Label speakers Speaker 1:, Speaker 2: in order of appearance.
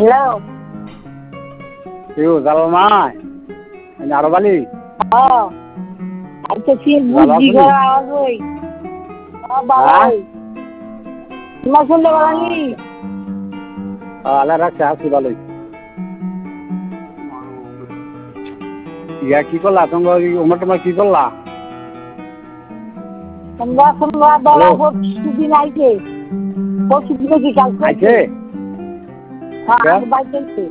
Speaker 1: Hello
Speaker 2: কেউ জালাল মাই আরো বালি
Speaker 1: আচ্ছা কি
Speaker 2: ভালো
Speaker 1: বুদ্ধি
Speaker 2: আছেন?
Speaker 1: করা আওয়াজ ওই বাবাই তোমার শুনতে পারি
Speaker 2: আল্লাহ রাখছে আছি ভালোই। ইয়া কি করলা তোমরা ওমর তোমার কি করলা?
Speaker 1: তোমরা তোমরা দলা পরশুদিন আইছে পরশুদিন কি কাল
Speaker 2: আইছে
Speaker 1: হ্যাঁ বাইক আইছে